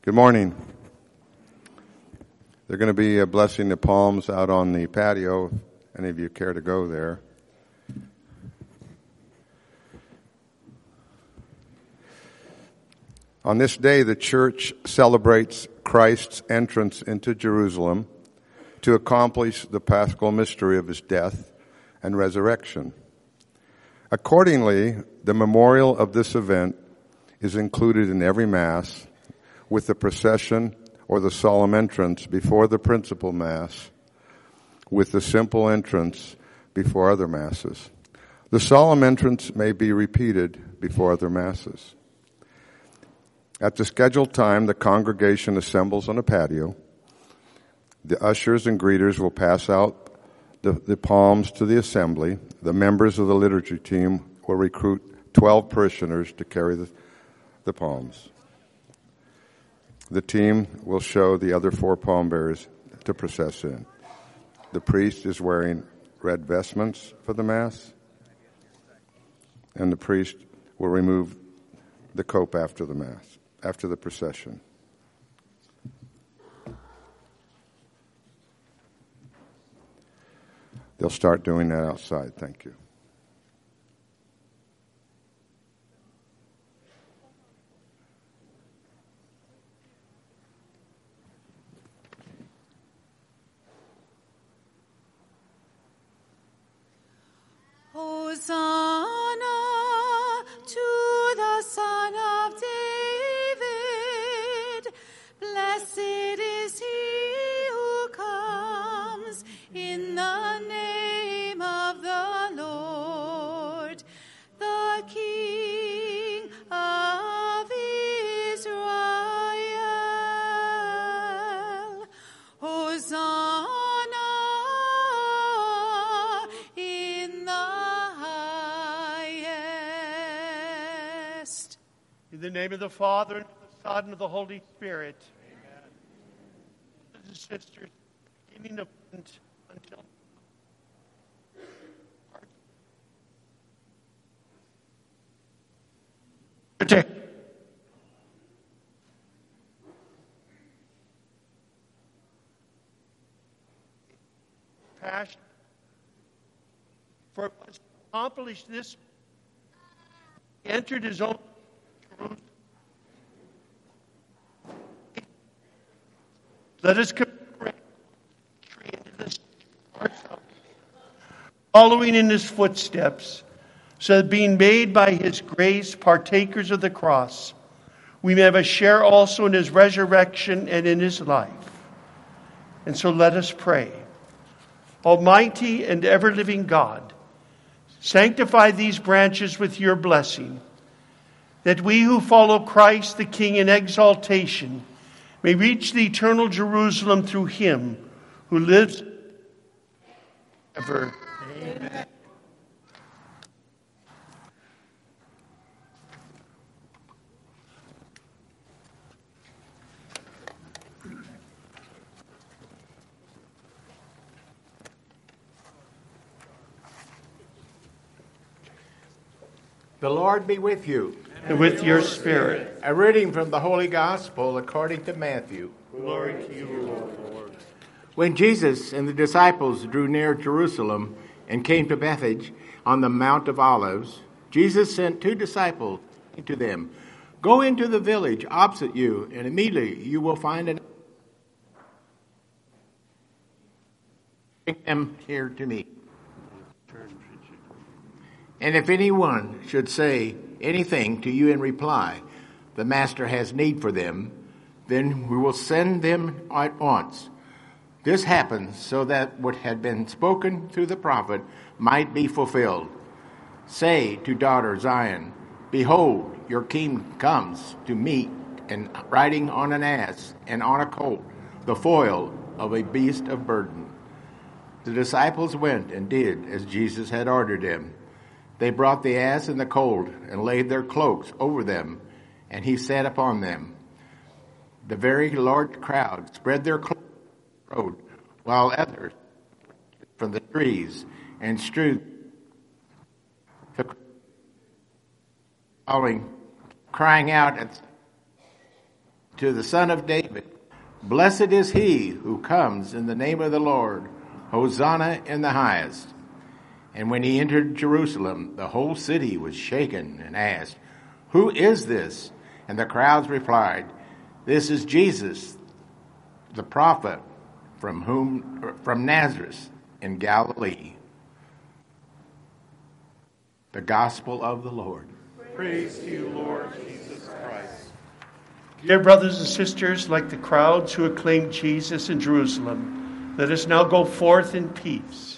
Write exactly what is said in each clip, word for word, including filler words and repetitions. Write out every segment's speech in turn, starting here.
Good morning. They're going to be uh, blessing the palms out on the patio. Any of you care to go there? On this day, the church celebrates Christ's entrance into Jerusalem to accomplish the paschal mystery of his death and resurrection. Accordingly, the memorial of this event is included in every Mass, with the procession or the solemn entrance before the principal Mass, with the simple entrance before other Masses. The solemn entrance may be repeated before other Masses. At the scheduled time, the congregation assembles on a patio. The ushers and greeters will pass out the, the palms to the assembly. The members of the liturgy team will recruit twelve parishioners to carry the, the palms. The team will show the other four palm bearers to process in. The priest is wearing red vestments for the Mass, and the priest will remove the cope after the Mass, after the procession. They'll start doing that outside. Thank you. Hosanna to the Son of David. Blessed is he who comes in the name of the Lord, the King of Israel. Hosanna in the highest. In the name of the Father, and of the Son, and of the Holy Spirit. Amen. Brothers and sisters, beginning of Lent until passion for us to accomplish this. He entered his own Jerusalem. Let us commemorate entry into this ourselves, following in his footsteps, so that being made by his grace partakers of the cross, we may have a share also in his resurrection and in his life. And so let us pray. Almighty and ever-living God, sanctify these branches with your blessing, that we who follow Christ the King in exaltation may reach the eternal Jerusalem through him who lives forever. Amen. The Lord be with you. And with your spirit. A reading from the Holy Gospel according to Matthew. Glory to you, Lord. When Jesus and the disciples drew near Jerusalem and came to Bethphage on the Mount of Olives, Jesus sent two disciples to them. Go into the village opposite you, and immediately you will find an... Bring them here to me. And if anyone should say anything to you in reply, the master has need for them, then we will send them at once. This happened so that what had been spoken through the prophet might be fulfilled. Say to daughter Zion, behold, your king comes to meet, and riding on an ass and on a colt, the foal of a beast of burden. The disciples went and did as Jesus had ordered them. They brought the ass and the colt and laid their cloaks over them, and he sat upon them. The very large crowd spread their cloaks on the road, while others from the trees and strewed the following, crying out at to the Son of David, blessed is he who comes in the name of the Lord. Hosanna in the highest. And when he entered Jerusalem, the whole city was shaken and asked, Who is this? And the crowds replied, This is Jesus, the prophet from whom from Nazareth in Galilee. The gospel of the Lord. Praise to you, Lord Jesus Christ. Dear brothers and sisters, like the crowds who acclaimed Jesus in Jerusalem, let us now go forth in peace.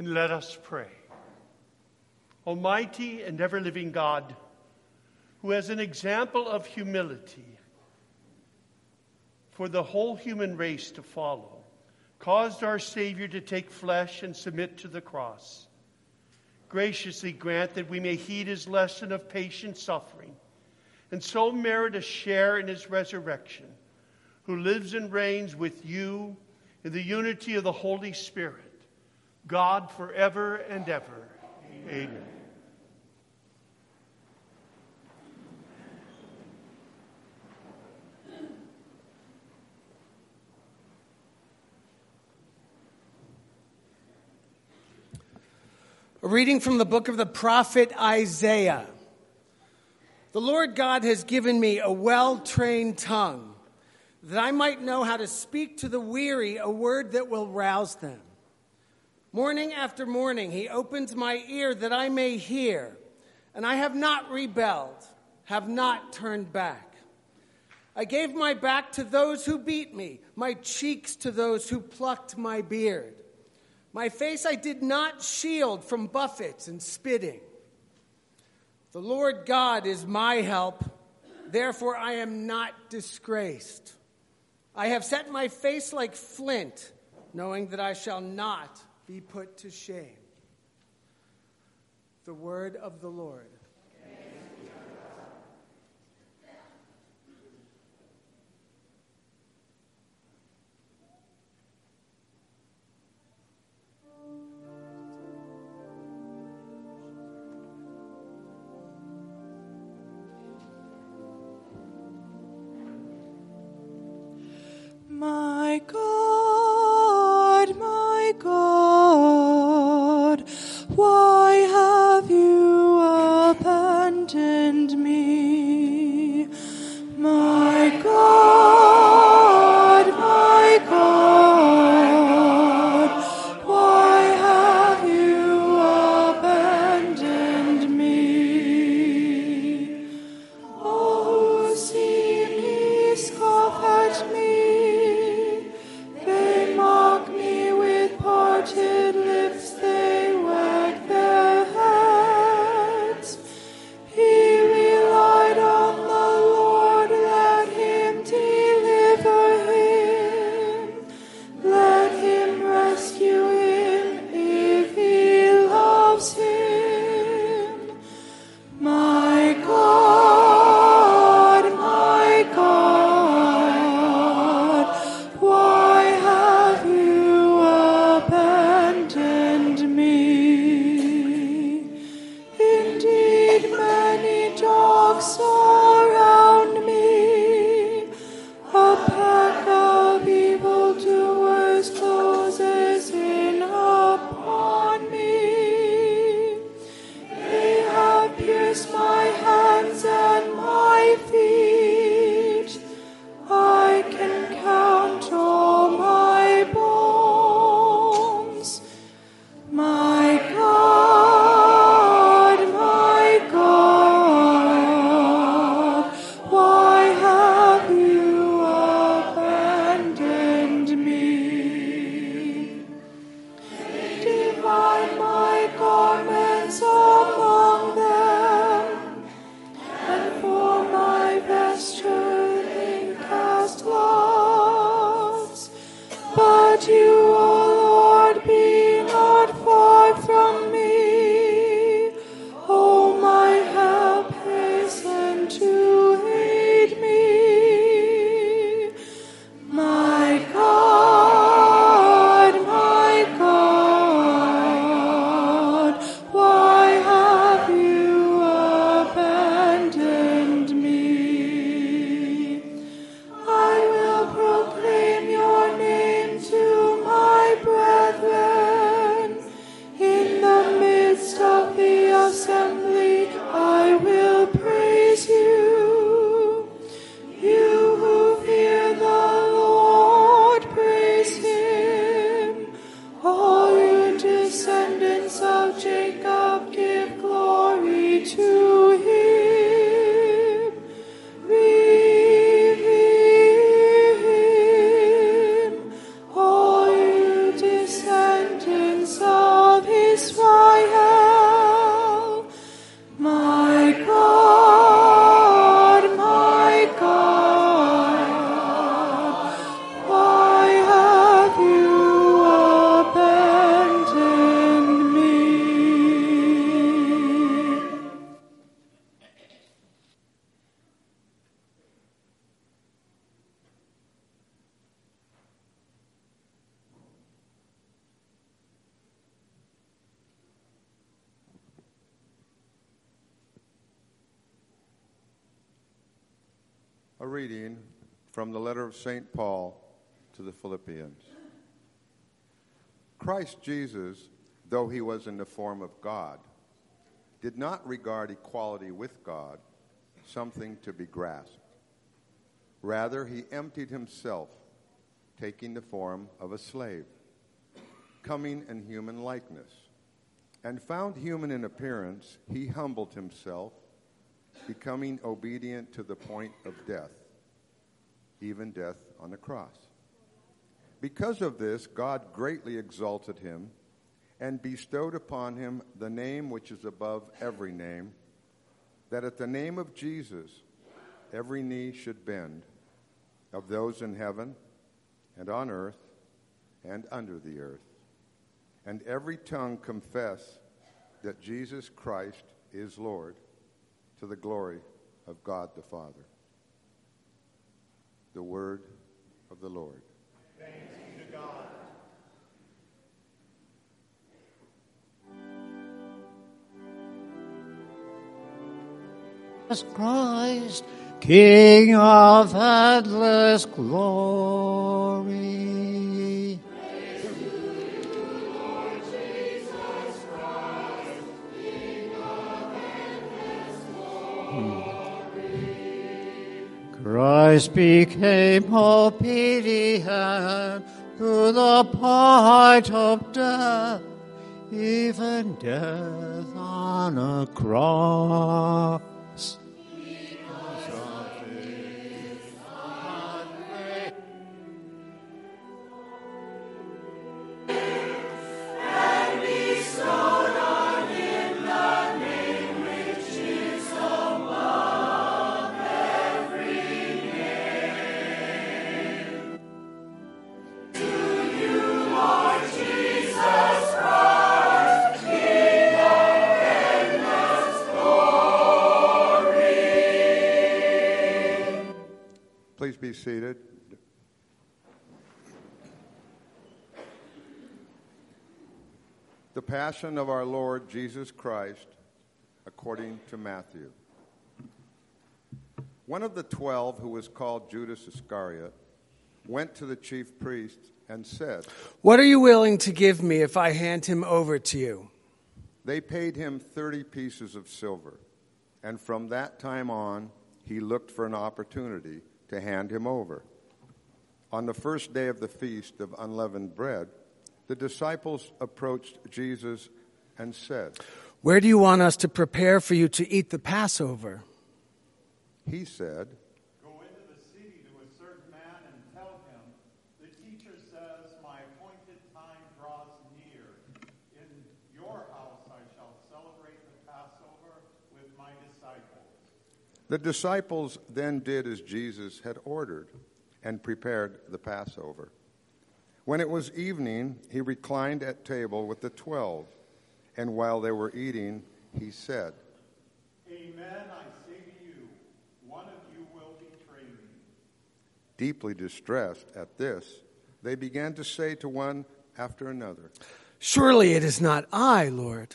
And let us pray. Almighty and ever-living God, who as an example of humility for the whole human race to follow, caused our Savior to take flesh and submit to the cross, graciously grant that we may heed his lesson of patient suffering, and so merit a share in his resurrection, who lives and reigns with you in the unity of the Holy Spirit, God forever and ever. Amen. Amen. A reading from the book of the prophet Isaiah. The Lord God has given me a well-trained tongue, that I might know how to speak to the weary a word that will rouse them. Morning after morning he opens my ear that I may hear, and I have not rebelled, have not turned back. I gave my back to those who beat me, my cheeks to those who plucked my beard. My face I did not shield from buffets and spitting. The Lord God is my help, therefore I am not disgraced. I have set my face like flint, knowing that I shall not be put to shame. The word of the Lord. My God, my God, why have you A reading from the letter of Saint Paul to the Philippians. Christ Jesus, though he was in the form of God, did not regard equality with God something to be grasped. Rather, he emptied himself, taking the form of a slave, coming in human likeness, and found human in appearance, he humbled himself, becoming obedient to the point of death, even death on the cross. Because of this, God greatly exalted him and bestowed upon him the name which is above every name, that at the name of Jesus every knee should bend, of those in heaven and on earth and under the earth, and every tongue confess that Jesus Christ is Lord, to the glory of God the Father. The word of the Lord. Thanks be to God. Jesus Christ, King of endless glory. Christ became obedient to the point of death, even death on a cross. Please be seated. The Passion of our Lord Jesus Christ according to Matthew. One of the twelve, who was called Judas Iscariot, went to the chief priests and said, "What are you willing to give me if I hand him over to you?" They paid him thirty pieces of silver, and from that time on he looked for an opportunity to hand him over. On the first day of the feast of unleavened bread, the disciples approached Jesus and said, "Where do you want us to prepare for you to eat the Passover?" He said, Go into the city to a certain man and tell him, the teacher says, my appointed time draws near. In your house I shall celebrate the Passover with my disciples. The disciples then did as Jesus had ordered and prepared the Passover. When it was evening, he reclined at table with the twelve, and while they were eating, he said, Amen, I say to you, one of you will betray me. Deeply distressed at this, they began to say to one after another, "Surely it is not I, Lord."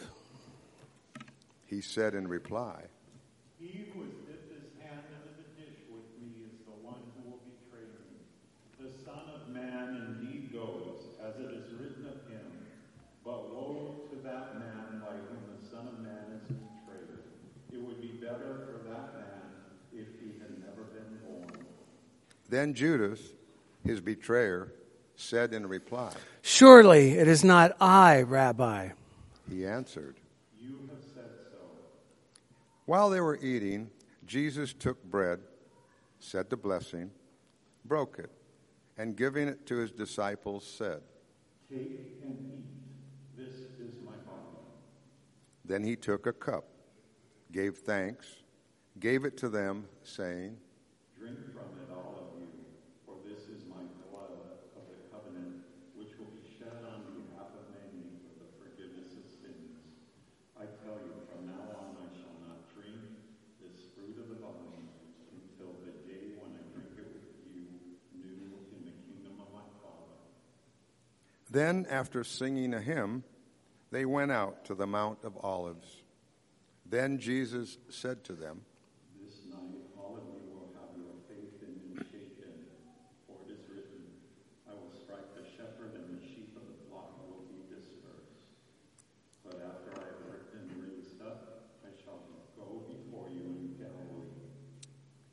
He said in reply, He who has dipped his hand into the dish with me is the one who will betray me. The Son of Man indeed goes, as it is written of him, but woe to that man by whom the Son of Man is betrayed. It would be better for that man if he had never been born. Then Judas, his betrayer, said in reply, "Surely it is not I, Rabbi." He answered, You have said so. While they were eating, Jesus took bread, said the blessing, broke it, and giving it to his disciples said, Take and eat. This is my body. Then he took a cup, gave thanks, gave it to them, saying, Drink from it, all of you, for this is my blood of the covenant, which will be shed on behalf of many for the forgiveness of sins. I tell you, from now on I shall not drink this fruit of the vine until the day when I drink it with you new in the kingdom of my Father. Then, after singing a hymn, they went out to the Mount of Olives. Then Jesus said to them, This night all of you will have your faith in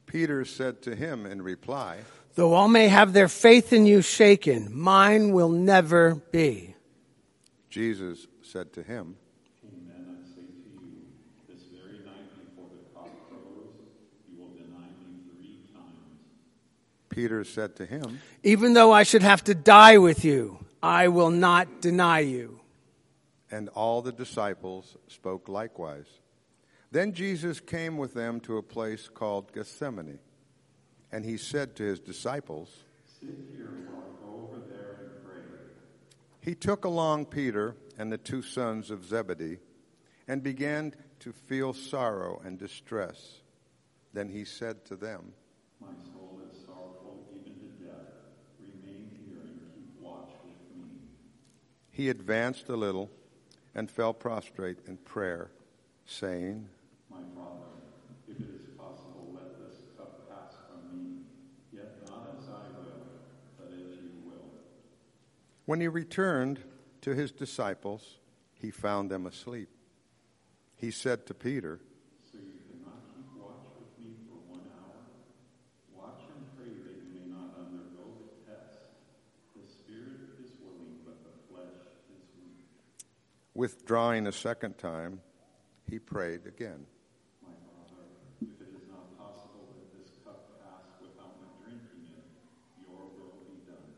Peter said to him in reply, Though all may have their faith in you shaken, mine will never be. Jesus said to him, Amen, I say to you, this very night before the cock crows, you will deny me three times. Peter said to him, Even though I should have to die with you, I will not deny you. and all the disciples spoke likewise. Then Jesus came with them to a place called Gethsemane, and he said to his disciples, Sit here while I go over there and pray. He took along Peter and the two sons of Zebedee and began to feel sorrow and distress. Then he said to them, My soul is sorrowful even to death. Remain here and keep watch with me. He advanced a little and fell prostrate in prayer, saying, My Father, if it is possible, let this cup pass from me. Yet not as I will, but as you will. When he returned to his disciples, he found them asleep. He said to Peter, So you cannot keep watch with me for one hour? Watch and pray that you may not undergo the test. The spirit is willing, but the flesh is weak. Withdrawing a second time, he prayed again. My Father, if it is not possible that this cup pass without my drinking it, your will be done.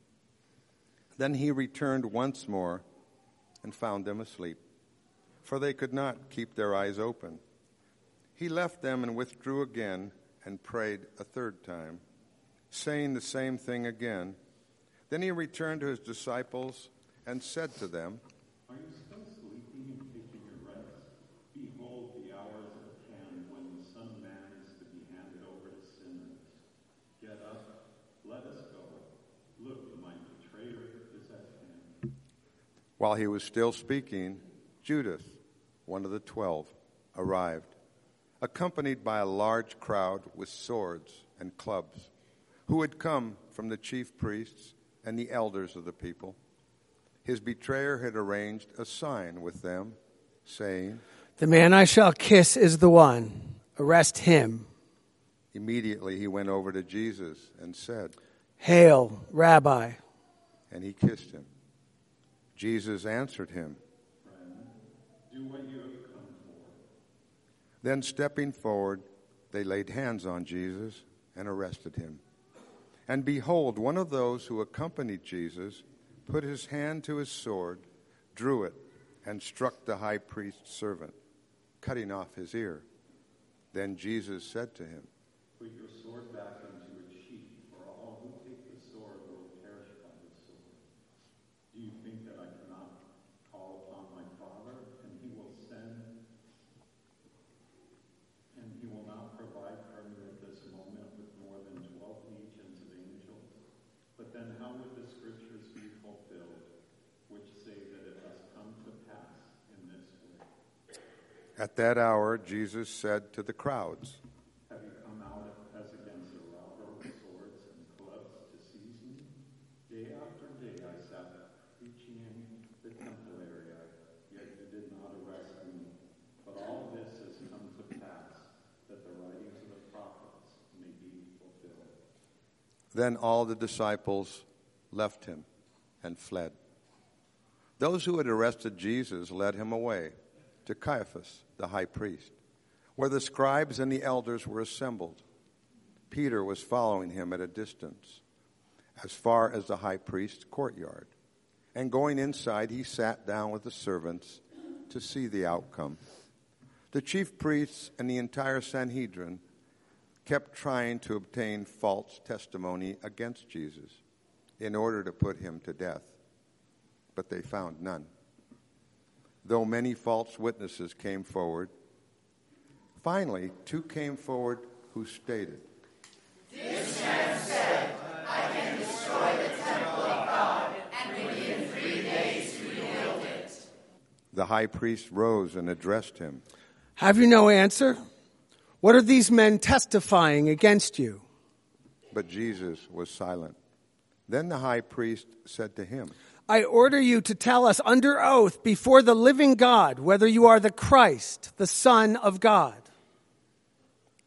Then he returned once more and found them asleep, for they could not keep their eyes open. He left them and withdrew again and prayed a third time, saying the same thing again. Then he returned to his disciples and said to them, Are you still sleeping and taking your rest? Behold, the hour is at hand when the Son of Man is to be handed over to sinners. Get up, let us go. Look, my betrayer is at hand. While he was still speaking, Judas, one of the twelve, arrived, accompanied by a large crowd with swords and clubs, who had come from the chief priests and the elders of the people. His betrayer had arranged a sign with them, saying, The man I shall kiss is the one. Arrest him. Immediately he went over to Jesus and said, Hail, Rabbi. and he kissed him. Jesus answered him, Do what you have come for. Then stepping forward, they laid hands on Jesus and arrested him. And behold, one of those who accompanied Jesus put his hand to his sword, drew it, and struck the high priest's servant, cutting off his ear. Then Jesus said to him, Put your sword back into its sheath, for all who take the sword will perish by the sword. Do you think that I cannot call upon my Father, and he will send, and he will not provide for me at this moment with more than twelve legions of angels? But then how would the scriptures be fulfilled, which say that it must come to pass in this way? At that hour, Jesus said to the crowds, Have you come out as against a robber with swords and clubs to seize me? Day after day I sat preaching in the temple area, yet you did not arrest me. But all this has come to pass, that the writings of the prophets may be fulfilled. Then all the disciples left him and fled. Those who had arrested Jesus led him away to Caiaphas, the high priest, where the scribes and the elders were assembled. Peter was following him at a distance, as far as the high priest's courtyard. And going inside, he sat down with the servants to see the outcome. The chief priests and the entire Sanhedrin kept trying to obtain false testimony against Jesus in order to put him to death, but they found none. Though many false witnesses came forward, finally two came forward who stated, This man said, I can destroy the temple of God, and within three days rebuild it. The high priest rose and addressed him. Have you no answer? What are these men testifying against you? But Jesus was silent. Then the high priest said to him, I order you to tell us under oath before the living God whether you are the Christ, the Son of God.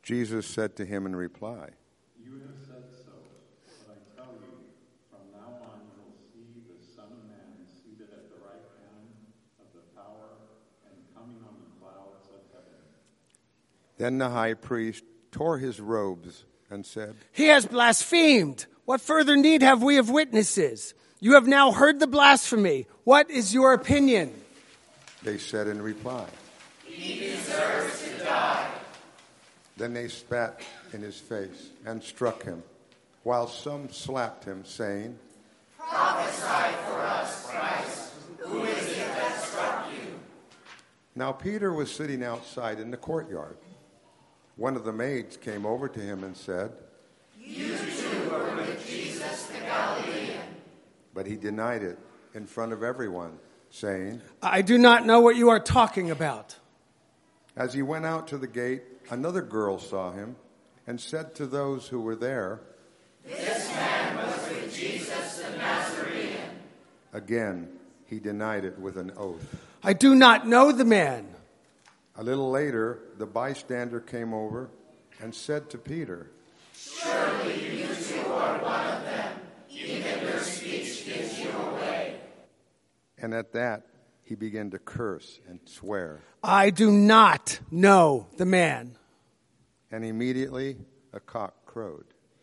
Jesus said to him in reply, You have said so, but I tell you, from now on you will see the Son of Man seated at the right hand of the power and coming on the clouds of heaven. Then the high priest tore his robes and said, He has blasphemed. What further need have we of witnesses? You have now heard the blasphemy. What is your opinion? They said in reply, He deserves to die. Then they spat in his face and struck him, while some slapped him, saying, Prophesy for us, Christ. Who is it that struck you? Now Peter was sitting outside in the courtyard. One of the maids came over to him and said, You too were with Jesus the Galilean. But he denied it in front of everyone, saying, I do not know what you are talking about. As he went out to the gate, another girl saw him and said to those who were there, This man was with Jesus the Nazarene. Again, he denied it with an oath. I do not know the man. A little later, the bystander came over and said to Peter, Surely you too are one of them. Even your speech gives you away. And at that, he began to curse and swear. I do not know the man. And immediately a cock crowed.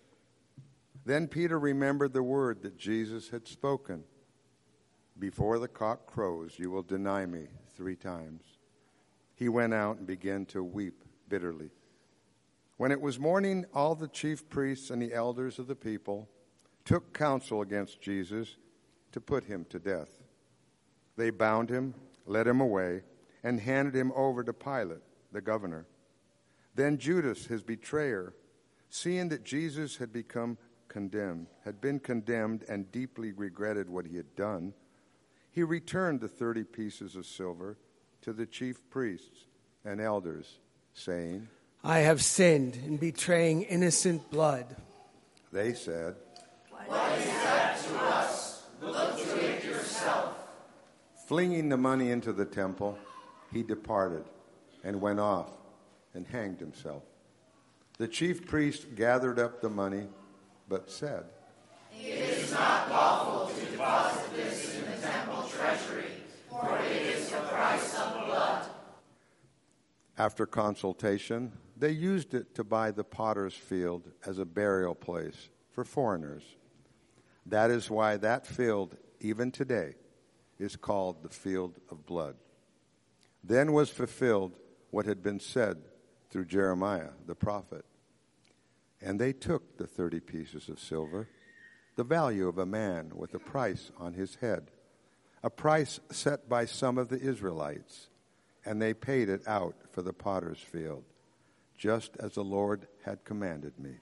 Then Peter remembered the word that Jesus had spoken. Before the cock crows, you will deny me three times. He went out and began to weep bitterly. When it was morning, all the chief priests and the elders of the people took counsel against Jesus to put him to death. They bound him, led him away, and handed him over to Pilate, the governor. Then Judas, his betrayer, seeing that Jesus had become condemned, had been condemned and deeply regretted what he had done, he returned the thirty pieces of silver to the chief priests and elders, saying, I have sinned in betraying innocent blood. They said, What is that to us? Look to it yourself. Flinging the money into the temple, he departed and went off and hanged himself. The chief priest gathered up the money, but said, It is not lawful to deposit this in the temple treasury, for it is the price of blood. After consultation, they used it to buy the potter's field as a burial place for foreigners. That is why that field, even today, is called the field of blood. Then was fulfilled what had been said through Jeremiah the prophet. And they took the thirty pieces of silver, the value of a man with a price on his head, a price set by some of the Israelites, and they paid it out for the potter's field, just as the Lord had commanded me.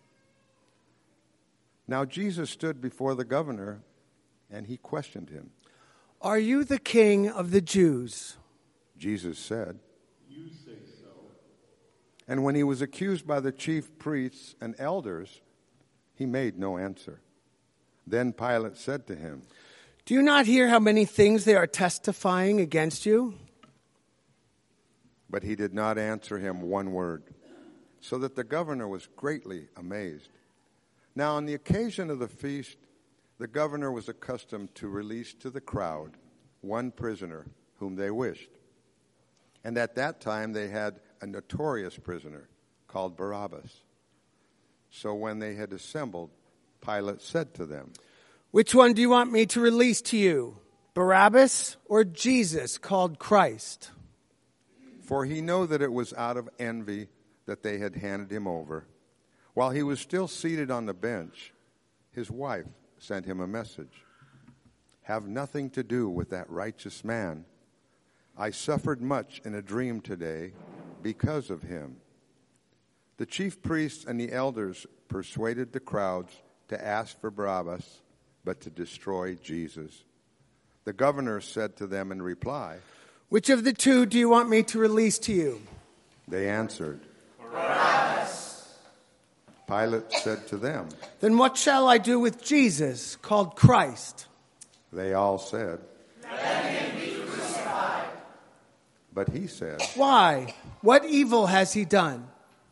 Now Jesus stood before the governor, and he questioned him. Are you the king of the Jews? Jesus said, You say so. and when he was accused by the chief priests and elders, he made no answer. Then Pilate said to him, Do you not hear how many things they are testifying against you? But he did not answer him one word, so that the governor was greatly amazed. Now on the occasion of the feast, the governor was accustomed to release to the crowd one prisoner whom they wished. And at that time they had a notorious prisoner called Barabbas. So when they had assembled, Pilate said to them, Which one do you want me to release to you, Barabbas or Jesus called Christ? For he knew that it was out of envy that they had handed him over. While he was still seated on the bench, his wife sent him a message. Have nothing to do with that righteous man. I suffered much in a dream today because of him. The chief priests and the elders persuaded the crowds to ask for Barabbas, but to destroy Jesus. The governor said to them in reply, Which of the two do you want me to release to you? They answered, Barabbas. Pilate said to them, Then what shall I do with Jesus called Christ? They all said, Let him be crucified. but he said, Why? What evil has he done?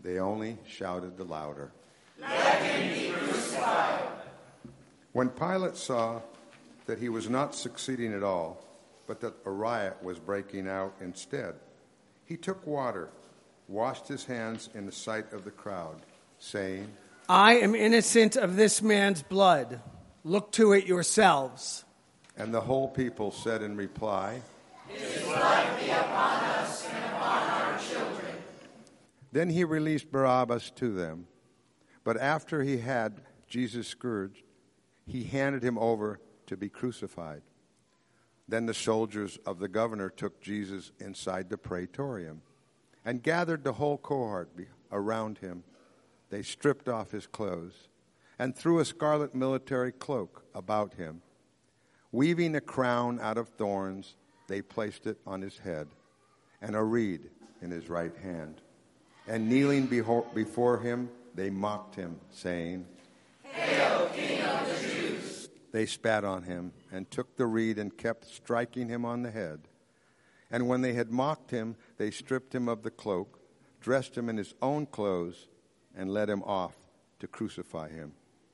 They only shouted the louder, "Let him be crucified." When Pilate saw that he was not succeeding at all, but that a riot was breaking out instead, he took water, washed his hands in the sight of the crowd, saying, I am innocent of this man's blood. Look to it yourselves. And the whole people said in reply, His blood be upon us and upon our children. Then he released Barabbas to them. But after he had Jesus scourged, he handed him over to be crucified. Then the soldiers of the governor took Jesus inside the praetorium and gathered the whole cohort around him. They stripped off his clothes and threw a scarlet military cloak about him. Weaving a crown out of thorns, they placed it on his head and a reed in his right hand. And kneeling before him, they mocked him, saying, Hail, King of the Jews! They spat on him and took the reed and kept striking him on the head. And when they had mocked him, they stripped him of the cloak, dressed him in his own clothes, and led him off to crucify him.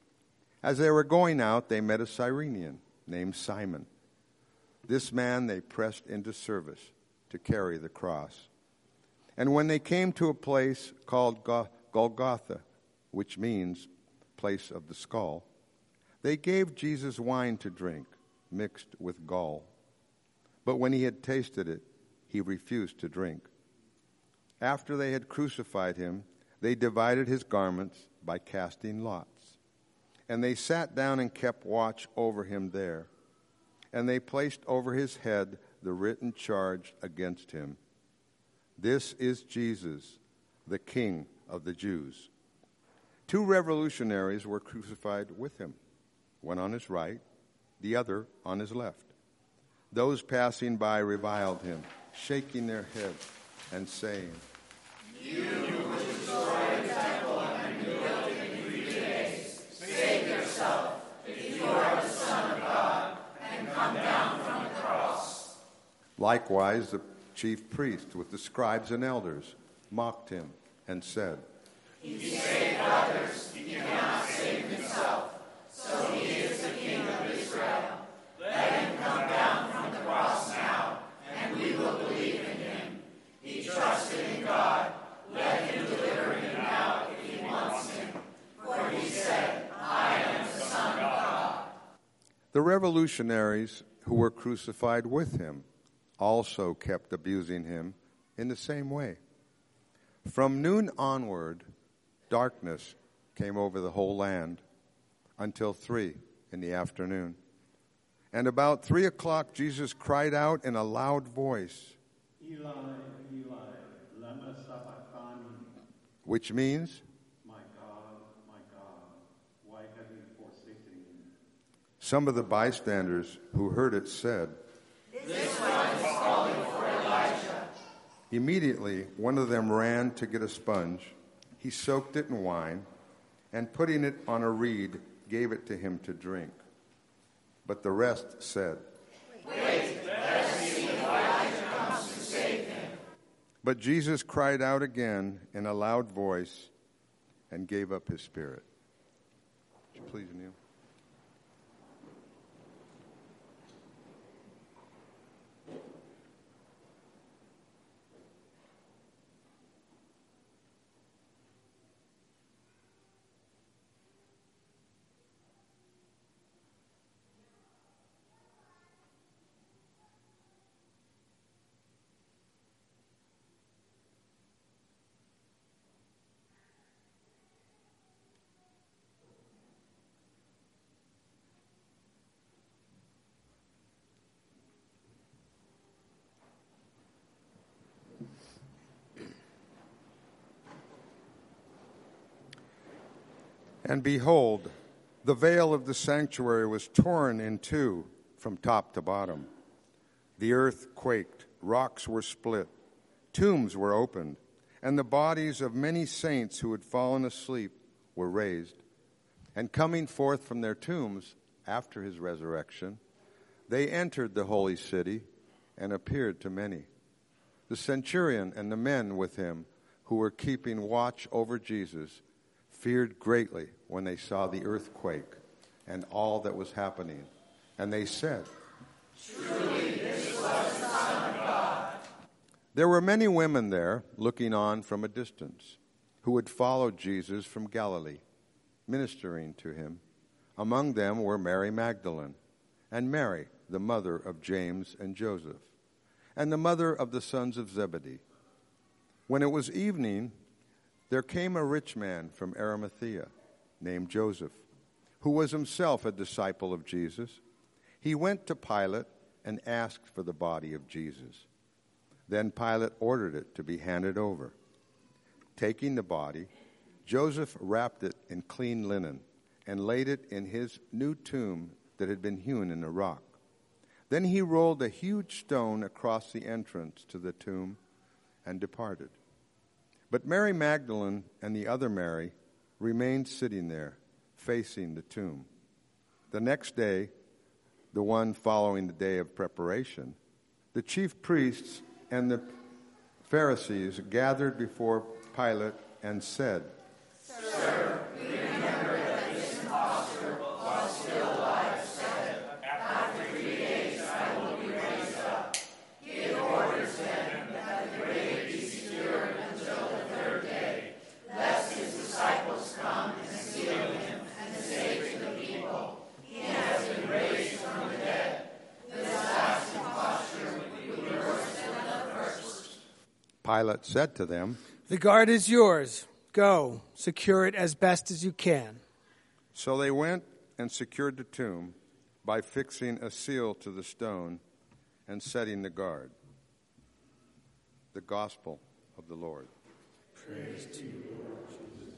As they were going out, they met a Cyrenian named Simon. This man they pressed into service to carry the cross. And when they came to a place called Golgotha, which means place of the skull, they gave Jesus wine to drink, mixed with gall. But when he had tasted it, he refused to drink. After they had crucified him, they divided his garments by casting lots. And they sat down and kept watch over him there. And they placed over his head the written charge against him. This is Jesus, the King of the Jews. Two revolutionaries were crucified with him, one on his right, the other on his left. Those passing by reviled him, shaking their heads and saying, You who destroy the temple and rebuild it in three days, save yourself, if you are the Son of God, and come down from the cross. Likewise, the chief priests with the scribes and elders mocked him and said, He saved others, he cannot save himself, so he is the King of Israel. Let him come down from the cross now, and we will believe in him. He trusted in God. Let him deliver him now if he wants him. For he said, I am the Son of God. The revolutionaries who were crucified with him also kept abusing him in the same way. From noon onward, darkness came over the whole land until three in the afternoon. And about three o'clock, Jesus cried out in a loud voice, Eli, Eli, lama sabachthani, which means, My God, my God, why have you forsaken me? some of the bystanders who heard it said, This one is calling for Elijah. Immediately, one of them ran to get a sponge. He soaked it in wine, and putting it on a reed, gave it to him to drink. But the rest said, Wait, let us see if Elijah comes to save him. But Jesus cried out again in a loud voice and gave up his spirit. Would you please kneel? And behold, the veil of the sanctuary was torn in two from top to bottom. The earth quaked, rocks were split, tombs were opened, and the bodies of many saints who had fallen asleep were raised. And coming forth from their tombs after his resurrection, they entered the holy city and appeared to many. The centurion and the men with him who were keeping watch over Jesus feared greatly when they saw the earthquake and all that was happening. And they said, "Truly, this was the Son of God." There were many women there looking on from a distance who had followed Jesus from Galilee, ministering to him. Among them were Mary Magdalene and Mary, the mother of James and Joseph, and the mother of the sons of Zebedee. When it was evening, there came a rich man from Arimathea named Joseph, who was himself a disciple of Jesus. He went to Pilate and asked for the body of Jesus. Then Pilate ordered it to be handed over. Taking the body, Joseph wrapped it in clean linen and laid it in his new tomb that had been hewn in the rock. Then he rolled a huge stone across the entrance to the tomb and departed. But Mary Magdalene and the other Mary remained sitting there, facing the tomb. The next day, the one following the day of preparation, the chief priests and the Pharisees gathered before Pilate and said, "Sir, we remember that this impostor, while still alive, said, 'After three days I will be raised up.' Give orders then that the grave be secured until the third day, lest his disciples come and steal him and say to the people, 'He has been raised from the dead.' This last imposture will be worse than the first." Pilate said to them, "The guard is yours. Go, secure it as best as you can." So they went and secured the tomb by fixing a seal to the stone and setting the guard. The Gospel of the Lord. Praise to you, Lord Jesus.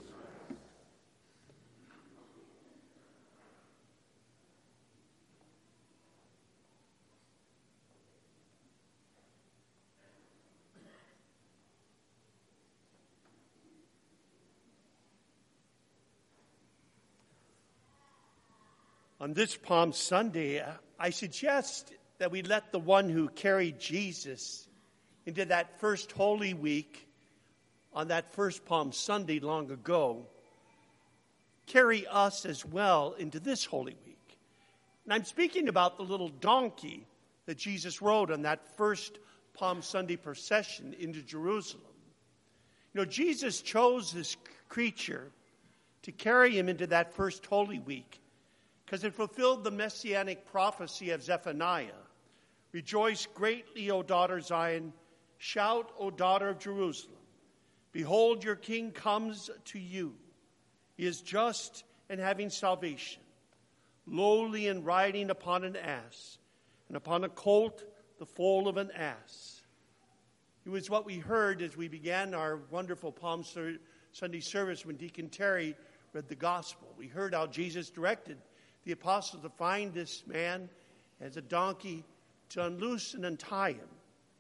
On this Palm Sunday, I suggest that we let the one who carried Jesus into that first Holy Week on that first Palm Sunday long ago carry us as well into this Holy Week. And I'm speaking about the little donkey that Jesus rode on that first Palm Sunday procession into Jerusalem. You know, Jesus chose this creature to carry him into that first Holy Week because it fulfilled the messianic prophecy of Zephaniah. "Rejoice greatly, O daughter Zion. Shout, O daughter of Jerusalem. Behold, your king comes to you. He is just and having salvation, lowly and riding upon an ass, and upon a colt, the foal of an ass." It was what we heard as we began our wonderful Palm Sunday service when Deacon Terry read the gospel. We heard how Jesus directed the apostles to find this man as a donkey, to unloose and untie him.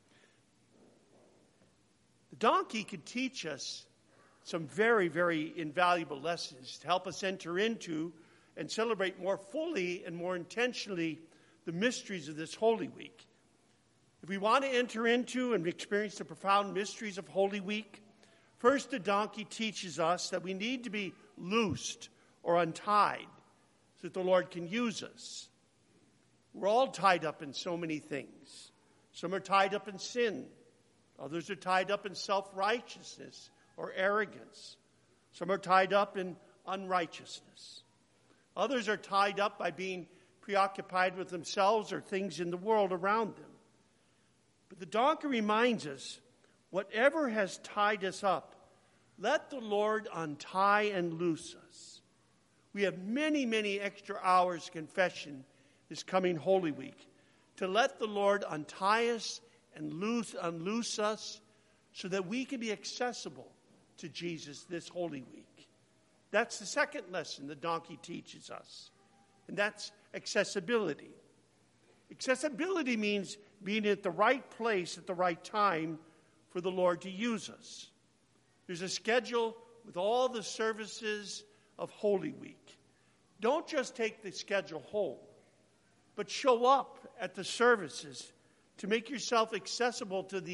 The donkey could teach us some very, very invaluable lessons to help us enter into and celebrate more fully and more intentionally the mysteries of this Holy Week. If we want to enter into and experience the profound mysteries of Holy Week, first the donkey teaches us that we need to be loosed or untied so that the Lord can use us. We're all tied up in so many things. Some are tied up in sin. Others are tied up in self-righteousness or arrogance. Some are tied up in unrighteousness. Others are tied up by being preoccupied with themselves or things in the world around them. But the donkey reminds us, whatever has tied us up, let the Lord untie and loose us. We have many, many extra hours of confession this coming Holy Week to let the Lord untie us and loose, unloose us so that we can be accessible to Jesus this Holy Week. That's the second lesson the donkey teaches us, and that's accessibility. Accessibility means being at the right place at the right time for the Lord to use us. There's a schedule with all the services of Holy Week. Don't just take the schedule whole, but show up at the services to make yourself accessible to the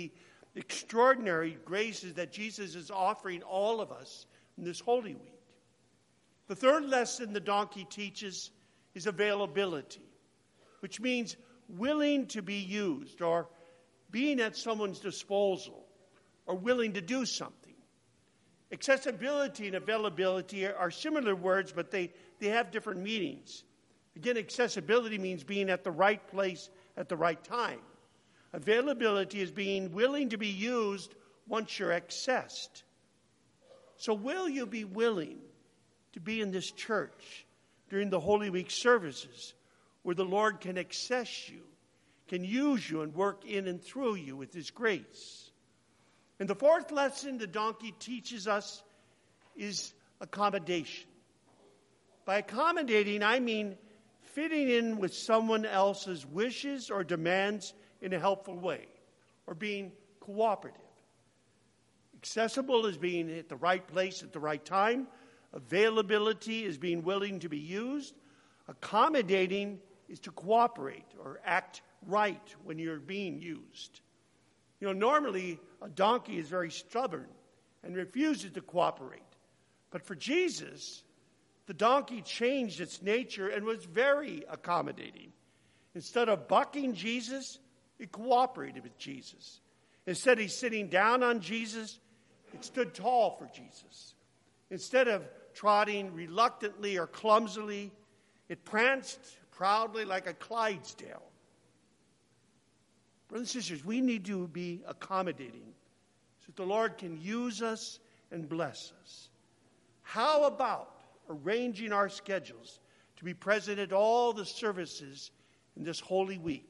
extraordinary graces that Jesus is offering all of us in this Holy Week. The third lesson the donkey teaches is availability, which means willing to be used or being at someone's disposal or willing to do something. Accessibility and availability are similar words, but they, they have different meanings. Again, accessibility means being at the right place at the right time. Availability is being willing to be used once you're accessed. So will you be willing to be in this church during the Holy Week services where the Lord can access you, can use you and work in and through you with His grace? And the fourth lesson the donkey teaches us is accommodation. By accommodating, I mean fitting in with someone else's wishes or demands in a helpful way, or being cooperative. Accessible is being at the right place at the right time. Availability is being willing to be used. Accommodating is to cooperate or act right when you're being used. You know, normally a donkey is very stubborn and refuses to cooperate. But for Jesus, the donkey changed its nature and was very accommodating. Instead of bucking Jesus, it cooperated with Jesus. Instead of sitting down on Jesus, it stood tall for Jesus. Instead of trotting reluctantly or clumsily, it pranced proudly like a Clydesdale. Brothers and sisters, we need to be accommodating so that the Lord can use us and bless us. How about arranging our schedules to be present at all the services in this Holy Week?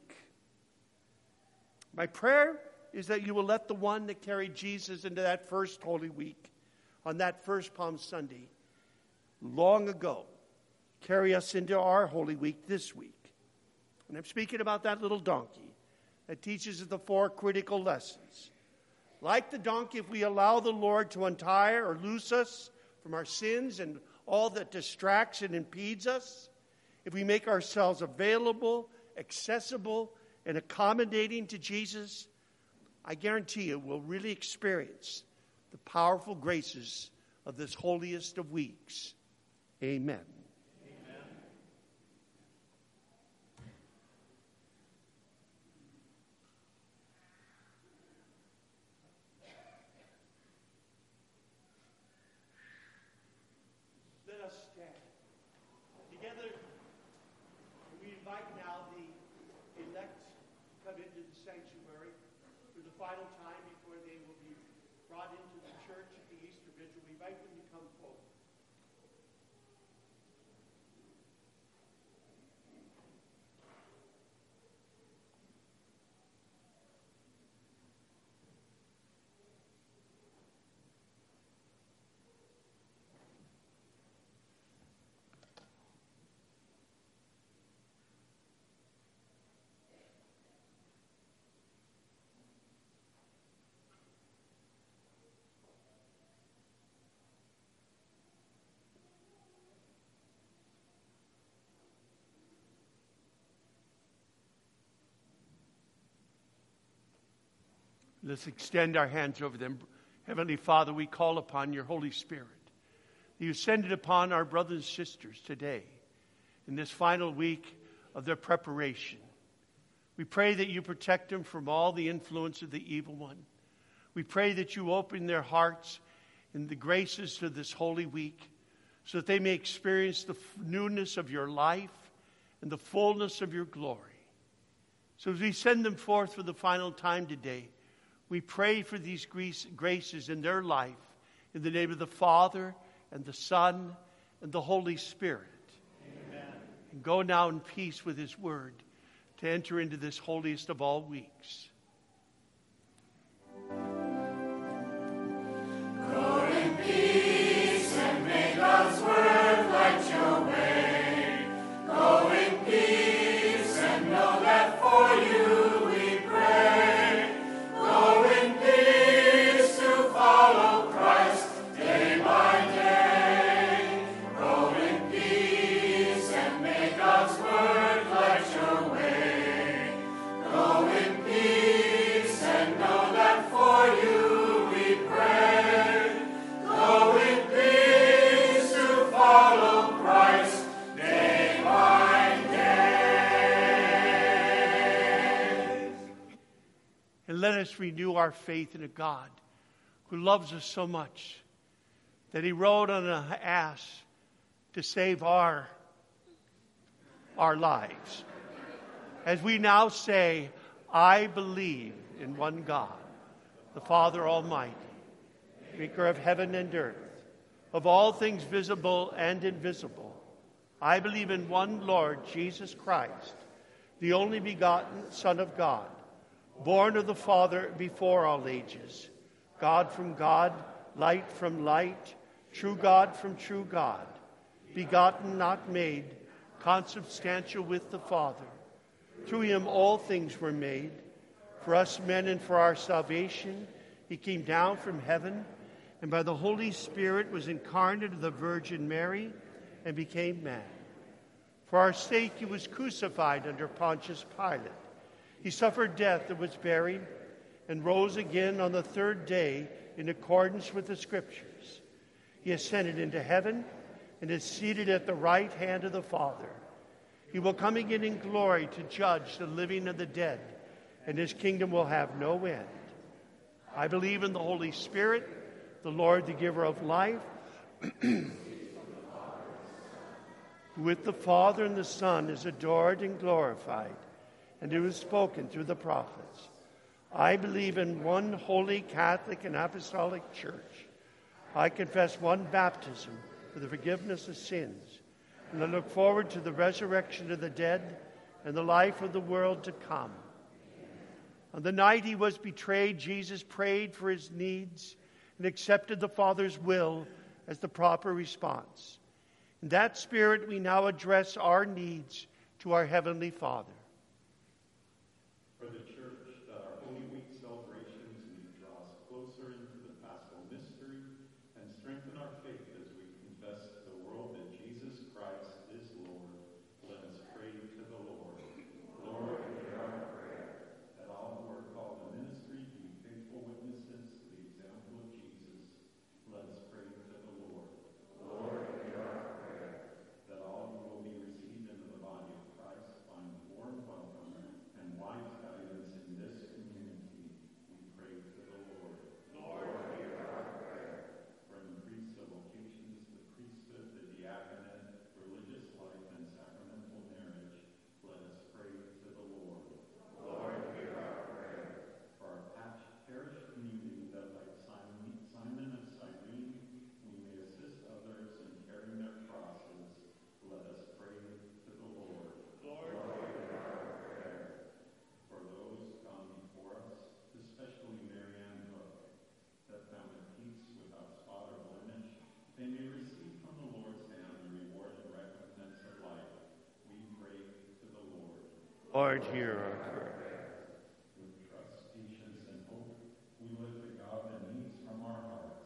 My prayer is that you will let the one that carried Jesus into that first Holy Week, on that first Palm Sunday, long ago, carry us into our Holy Week this week. And I'm speaking about that little donkey that teaches us the four critical lessons. Like the donkey, if we allow the Lord to untie or loose us from our sins and all that distracts and impedes us, if we make ourselves available, accessible, and accommodating to Jesus, I guarantee you we'll really experience the powerful graces of this holiest of weeks. Amen. Amen. Let us stand together. We invite now the elect to come into the sanctuary for the final time before they will be brought into the church at the Easter Vigil. We invite them to come forward. Let's extend our hands over them. Heavenly Father, we call upon your Holy Spirit. You send it upon our brothers and sisters today in this final week of their preparation. We pray that you protect them from all the influence of the evil one. We pray that you open their hearts in the graces of this Holy Week so that they may experience the newness of your life and the fullness of your glory. So as we send them forth for the final time today, we pray for these graces in their life in the name of the Father and the Son and the Holy Spirit. Amen. And go now in peace with His word to enter into this holiest of all weeks. Go in peace and may God's word light your way. Go in peace and know that for you we pray. Go in peace to follow Christ day by day. Go in peace and may God's word light your way. Go in peace. And let us renew our faith in a God who loves us so much that he rode on an ass to save our, our lives. As we now say, I believe in one God, the Father Almighty, maker of heaven and earth, of all things visible and invisible. I believe in one Lord Jesus Christ, the only begotten Son of God, born of the Father before all ages, God from God, light from light, true God from true God, begotten, not made, consubstantial with the Father. Through him all things were made. For us men and for our salvation, he came down from heaven, and by the Holy Spirit was incarnate of the Virgin Mary and became man. For our sake he was crucified under Pontius Pilate. He suffered death and was buried, and rose again on the third day in accordance with the Scriptures. He ascended into heaven and is seated at the right hand of the Father. He will come again in glory to judge the living and the dead, and his kingdom will have no end. I believe in the Holy Spirit, the Lord, the giver of life, who with the Father and the Son is adored and glorified, and who is spoken through the prophets. I believe in one holy Catholic and Apostolic Church. I confess one baptism for the forgiveness of sins, and I look forward to the resurrection of the dead and the life of the world to come. On the night he was betrayed, Jesus prayed for his needs and accepted the Father's will as the proper response. In that spirit, we now address our needs to our Heavenly Father. For the Church, that our Holy Week celebrations may draw us closer into the Paschal mystery and strengthen our faith as we confess to the world that Jesus Christ is Lord, let us pray to the Lord. Lord, hear our prayer. That all who are called to ministry be faithful witnesses to the example of Jesus, let us pray to the Lord. Lord, hear our prayer. That all who will be received into the body of Christ find warm welcome and wise guidance in this community, we pray to the Lord. Lord, hear our prayer. From the priests of vocations, the priesthood, the diaconate, religious life, and sacramental marriage, let us pray to the Lord. Lord, hear our prayer. For our parish community, that like Simon, Simon of Cyrene, we may assist others in carrying their crosses, let us pray to the Lord. Lord, hear our prayer. For those gone before us, especially Marianne Hook, that found a peace without spot or blemish, they may receive from the Lord's hand the reward and recompense of life. We pray to the Lord. Lord, hear our prayer. With trust, patience, and hope, we lift to God the needs from our hearts.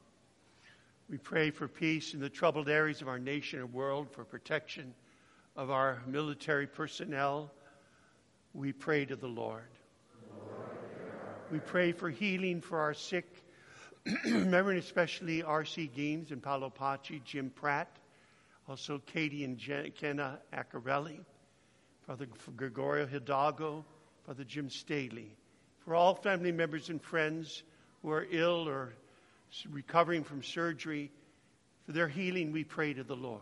We pray for peace in the troubled areas of our nation and world, for protection of our military personnel. We pray to the Lord. We pray for healing for our sick, remembering especially R C Gaines and Paolo Paci, Jim Pratt, also Katie and Jen, Kenna Accarelli, Father Gregorio Hidalgo, Father Jim Staley, for all family members and friends who are ill or recovering from surgery. For their healing, we pray to the Lord.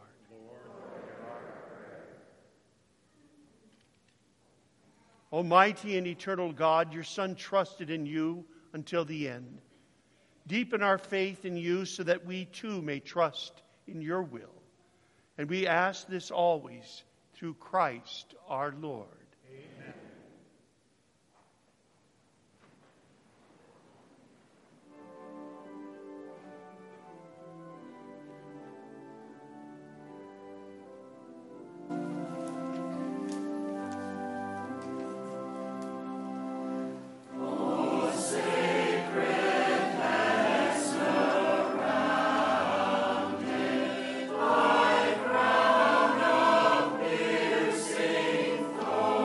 Almighty and eternal God, your Son trusted in you until the end. Deepen our faith in you so that we too may trust in your will. And we ask this always through Christ our Lord. Amen. Piercing thorn.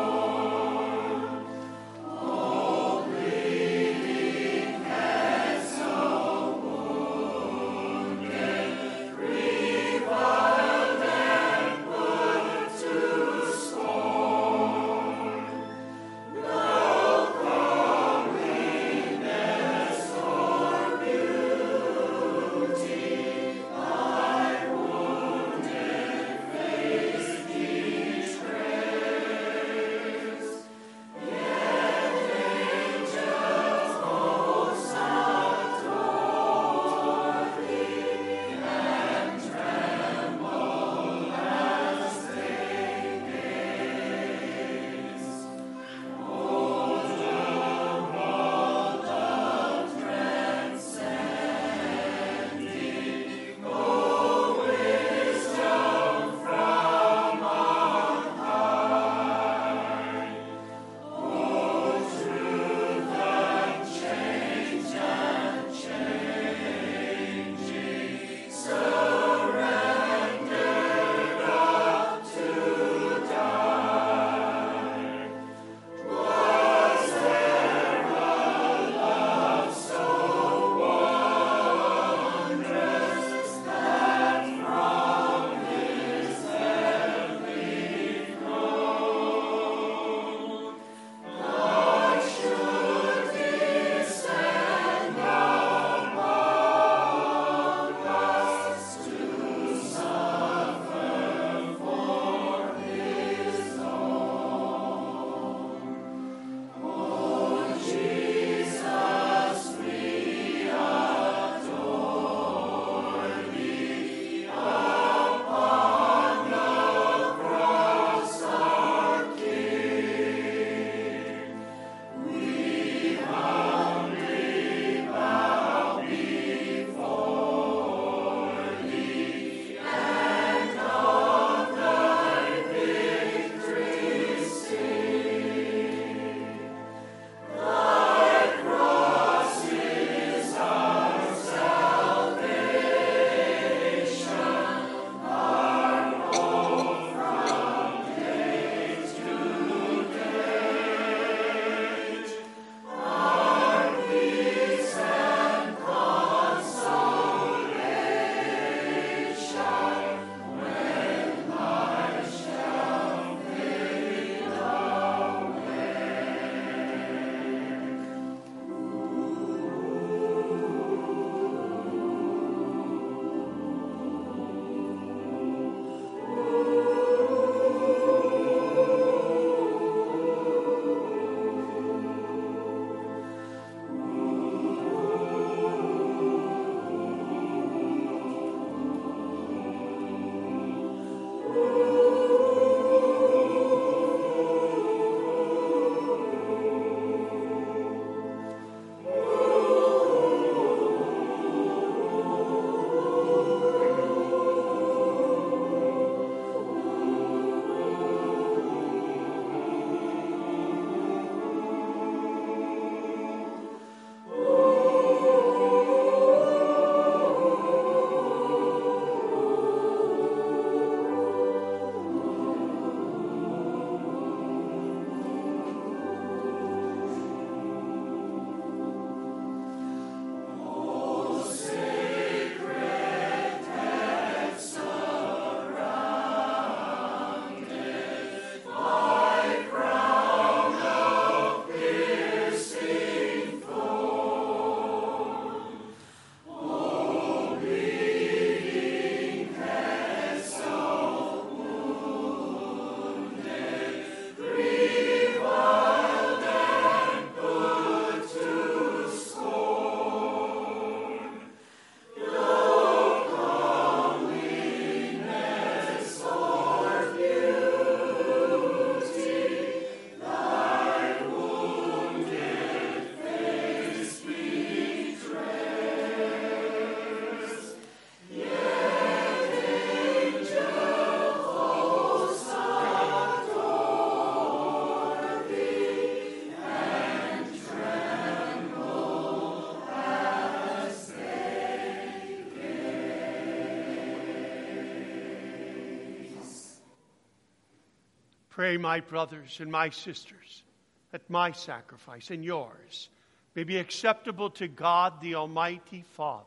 pray, my brothers and my sisters, that my sacrifice and yours may be acceptable to God, the Almighty Father.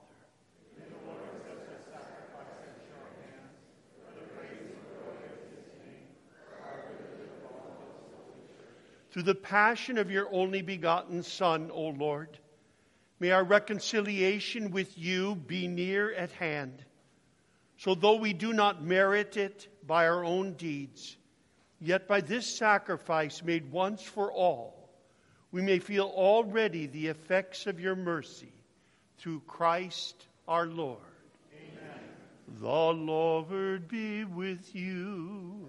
Through the passion of your only begotten Son, O Lord, may our reconciliation with you be near at hand. So though we do not merit it by our own deeds, yet by this sacrifice made once for all, we may feel already the effects of your mercy through Christ our Lord. Amen. The Lord be with you.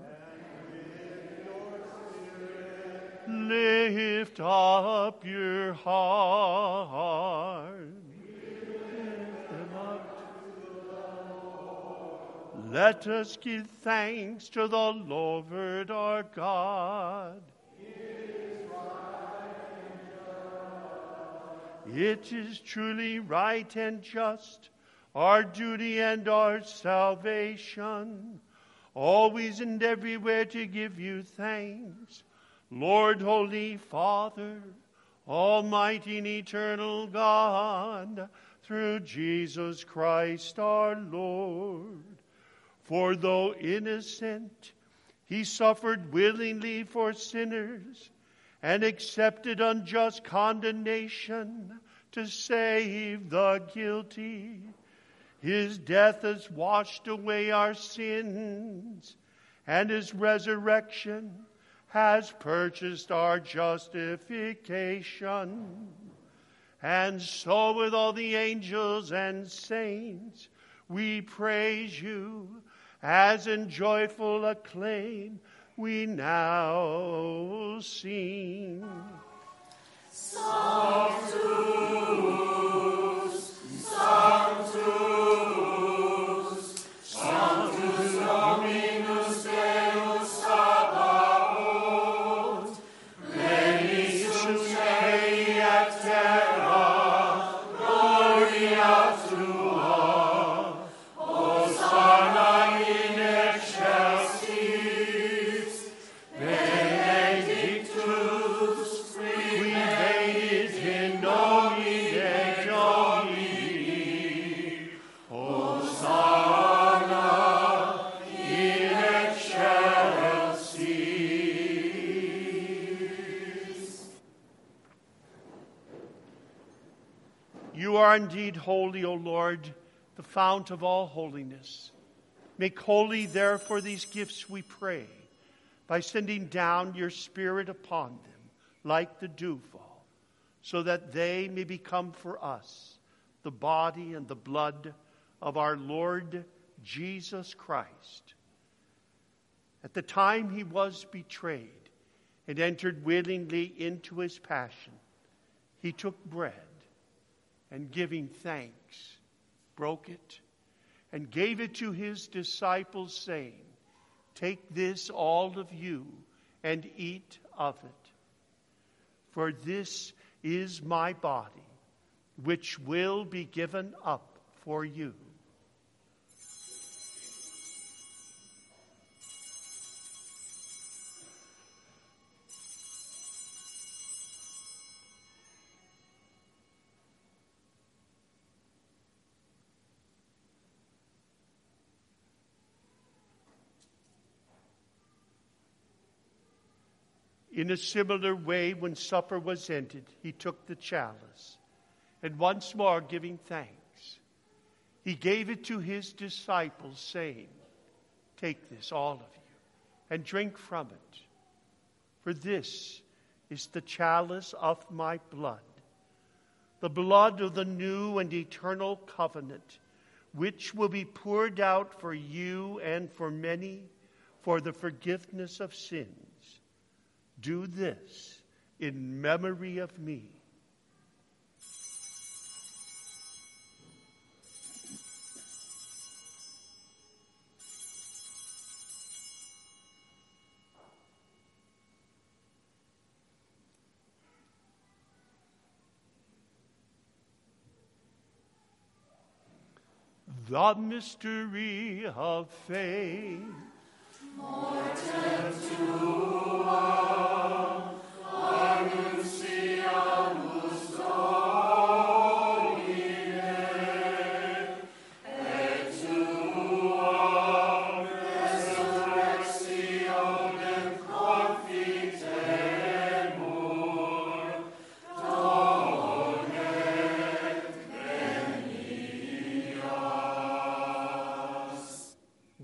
Lift up your heart. Lift them up to the Lord. Let us give thanks to the Lord our God. It is right and just. It is truly right and just, our duty and our salvation, always and everywhere to give you thanks, Lord, Holy Father, Almighty and eternal God, through Jesus Christ our Lord. For though innocent, he suffered willingly for sinners and accepted unjust condemnation to save the guilty. His death has washed away our sins, and his resurrection has purchased our justification. And so with all the angels and saints, we praise you, as in joyful acclaim we now sing. Sanctus, Sanctus, Sanctus Dominus Deus Sabaoth, Benedictus Dei et terra, gloria tua, Hosanna in excelsis, Benedictus, qui venit in nomine Domini, Hosanna in excelsis. You are indeed holy, O Lord, the fount of all holiness. Make holy, therefore, these gifts, we pray, by sending down your Spirit upon them like the dewfall, so that they may become for us the body and the blood of our Lord Jesus Christ. At the time he was betrayed and entered willingly into his passion, he took bread and, giving thanks, broke it and gave it to his disciples, saying, "Take this, all of you, and eat of it. For this is my body, which will be given up for you." In a similar way, when supper was ended, he took the chalice, and once more giving thanks, he gave it to his disciples, saying, "Take this, all of you, and drink from it. For this is the chalice of my blood, the blood of the new and eternal covenant, which will be poured out for you and for many for the forgiveness of sins. Do this in memory of me." The mystery of faith. Mortem tuum.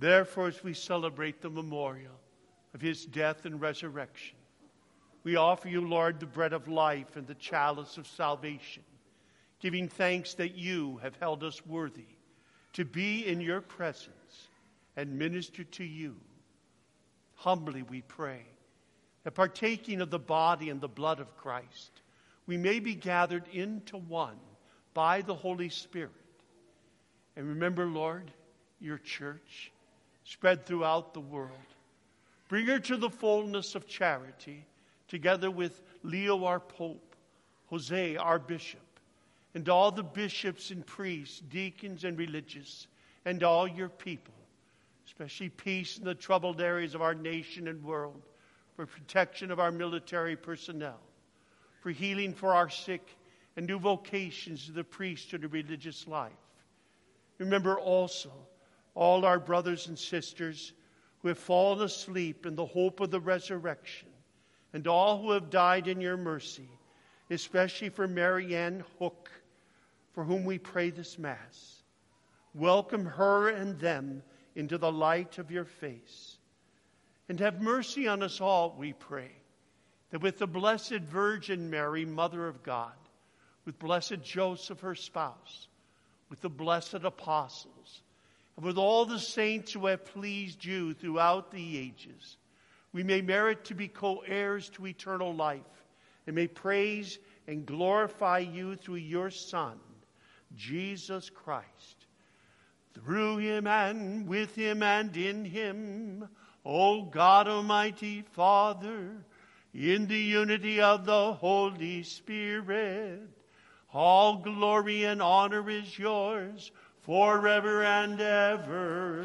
therefore, as we celebrate the memorial of his death and resurrection, we offer you, Lord, the bread of life and the chalice of salvation, giving thanks that you have held us worthy to be in your presence and minister to you. Humbly we pray that, partaking of the body and the blood of Christ, we may be gathered into one by the Holy Spirit. And remember, Lord, your church spread throughout the world. Bring her to the fullness of charity, together with Leo our Pope, Jose our Bishop, and all the bishops and priests, deacons and religious, and all your people, especially peace in the troubled areas of our nation and world, for protection of our military personnel, for healing for our sick, and new vocations to the priesthood and religious life. Remember also all our brothers and sisters who have fallen asleep in the hope of the resurrection, and all who have died in your mercy, especially for Mary Ann Hook, for whom we pray this Mass. Welcome her and them into the light of your face. And have mercy on us all, we pray, that with the Blessed Virgin Mary, Mother of God, with blessed Joseph, her spouse, with the blessed apostles, and with all the saints who have pleased you throughout the ages, we may merit to be co-heirs to eternal life, and may praise and glorify you through your Son, Jesus Christ. Through him and with him and in him, O God Almighty Father, in the unity of the Holy Spirit, all glory and honor is yours forever and ever.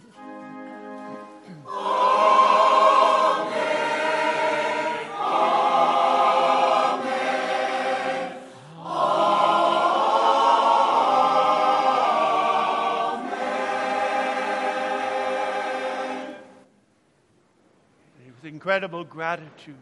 Amen. Amen. Amen. With incredible gratitude,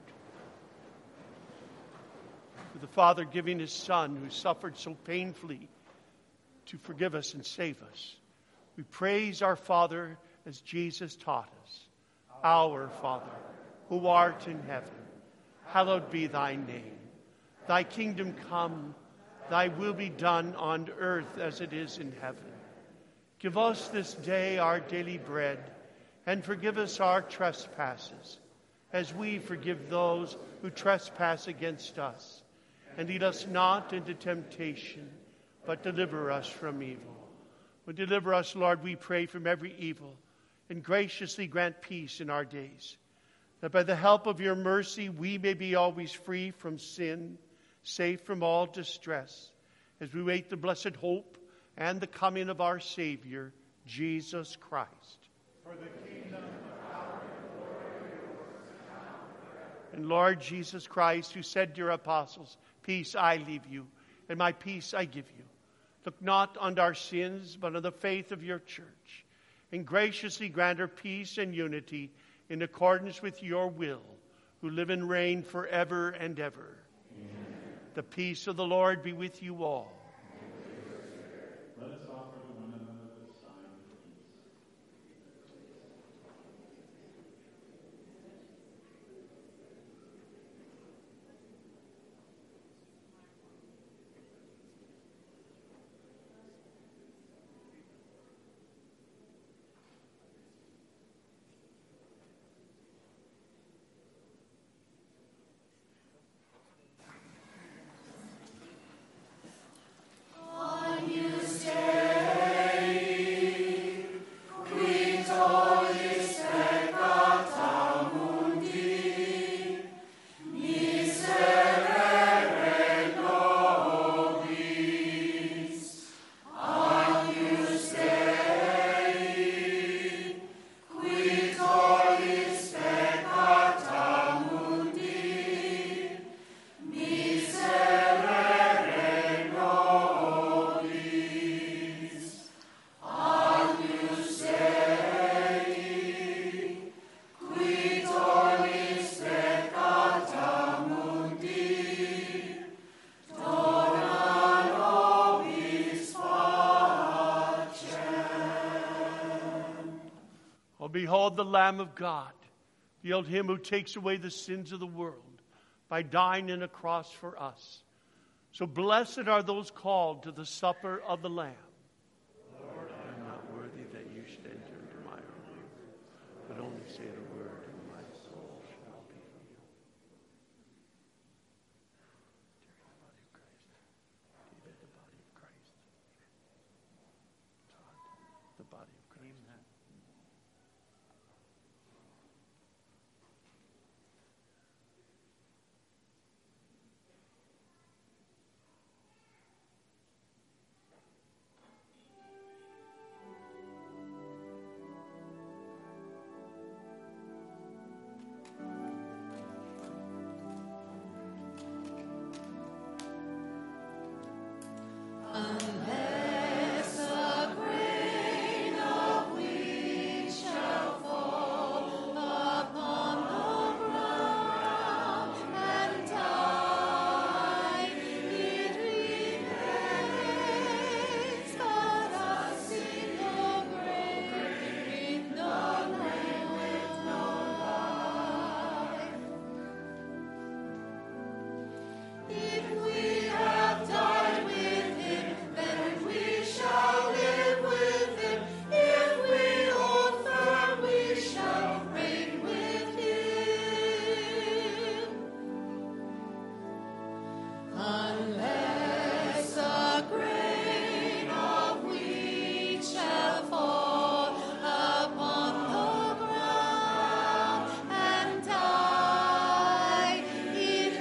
the Father giving his Son, who suffered so painfully to forgive us and save us, we praise our Father as Jesus taught us. Our Father, who art in heaven, hallowed be thy name. Thy kingdom come, thy will be done on earth as it is in heaven. Give us this day our daily bread, and forgive us our trespasses, as we forgive those who trespass against us. And lead us not into temptation, but deliver us from evil. But deliver us, Lord, we pray, from every evil, and graciously grant peace in our days, that by the help of your mercy we may be always free from sin, safe from all distress, as we wait the blessed hope and the coming of our Savior, Jesus Christ. For the kingdom, the power, and the glory are yours, now and forever. And Lord Jesus Christ, who said to your apostles, peace I leave you, and my peace I give you. Look not on our sins, but on the faith of your church, and graciously grant her peace and unity in accordance with your will, who live and reign forever and ever. Amen. The peace of the Lord be with you all. Let us offer to one another the sign of peace. Behold the Lamb of God. Behold him who takes away the sins of the world by dying on a cross for us. So blessed are those called to the supper of the Lamb. Lord, I am not worthy that you should enter into my home, but only say the word and my soul shall be healed. David, the body of Christ. Todd, the body of Christ. Unless a grain of wheat shall fall upon the ground and die, it remains but a single grain with no life, with no life. If we have died with him, then we shall live with him. If we hold firm, we shall reign with him. Unless a grain of wheat shall fall upon the ground and die, it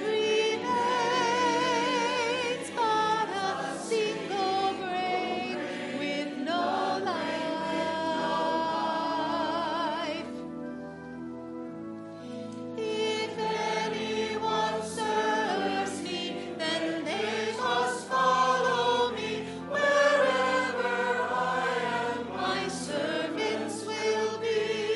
remains but a single grain with no life. If anyone serves me, then they must follow me. Wherever I am, my servants will be.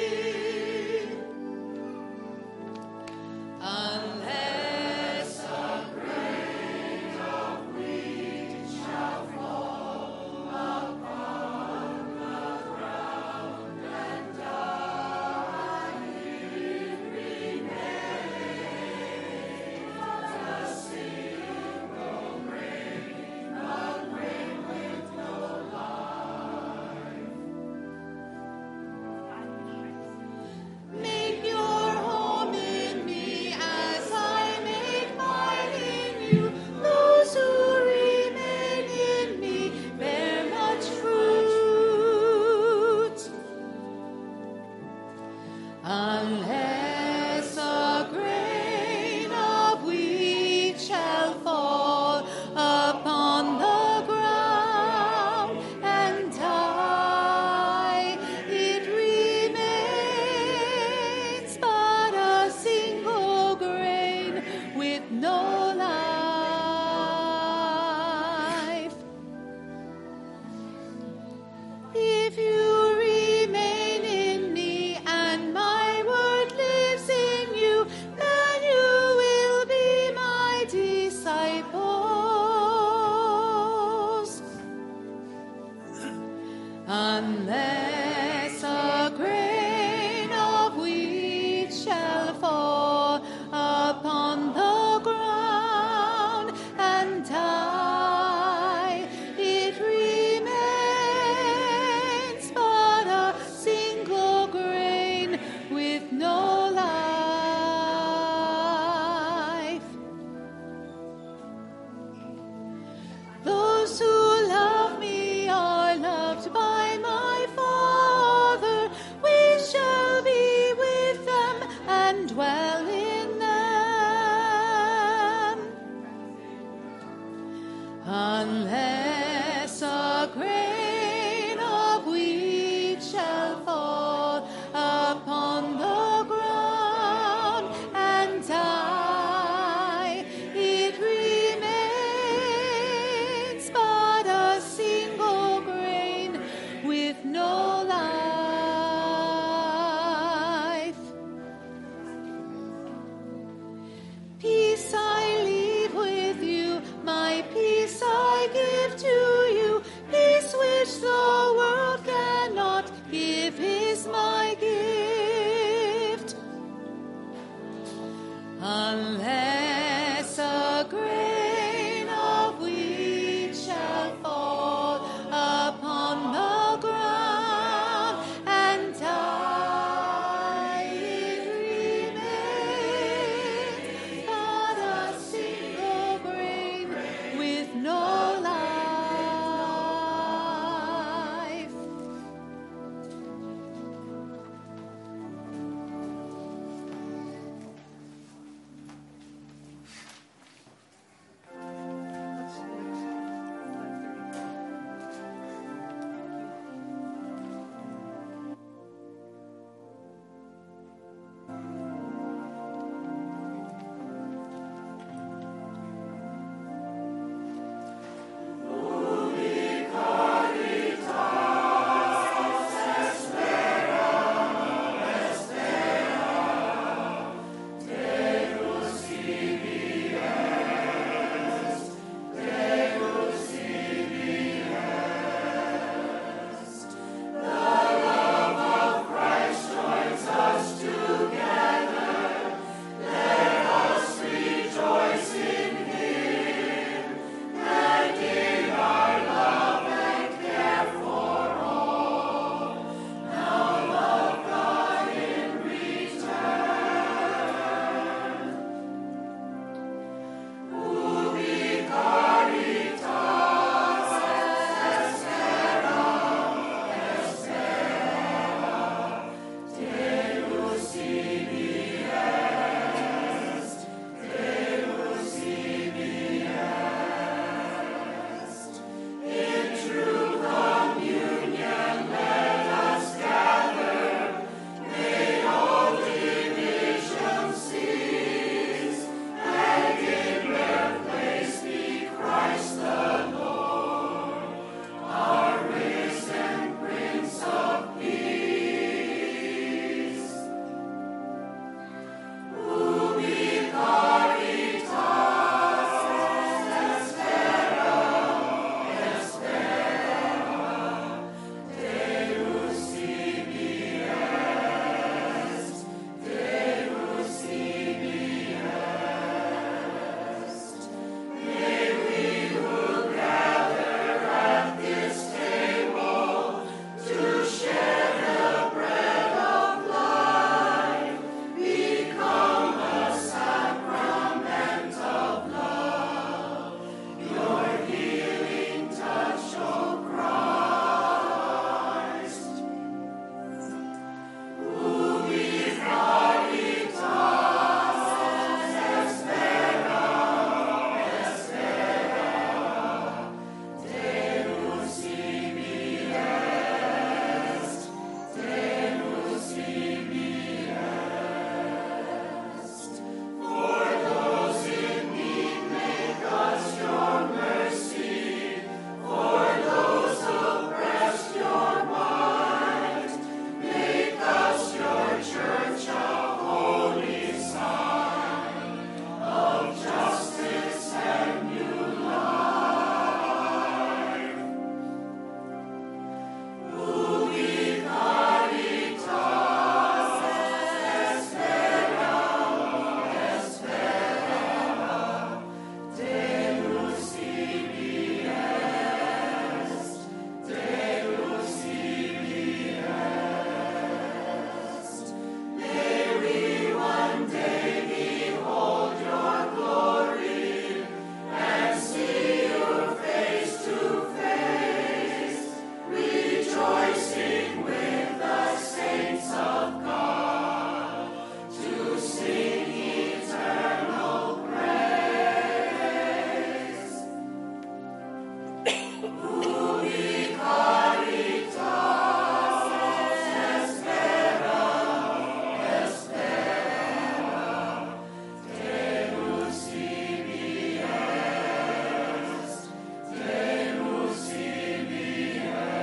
Unless a grain of wheat shall fall upon the ground and die, it remains but a single grain, a grain with no life. Make your home in me as I make mine in you. Those who remain in me bear much fruit. Unless a grain of wheat shall fall upon the ground and die, it remains but a single grain with no life. If you remain in me and my word lives in you, then you will be my disciples. Unless a grain of wheat shall fall upon the ground and die, it remains but a single grain with no life. Those who love me are loved by my Father. We shall be with them and dwell in them. Unless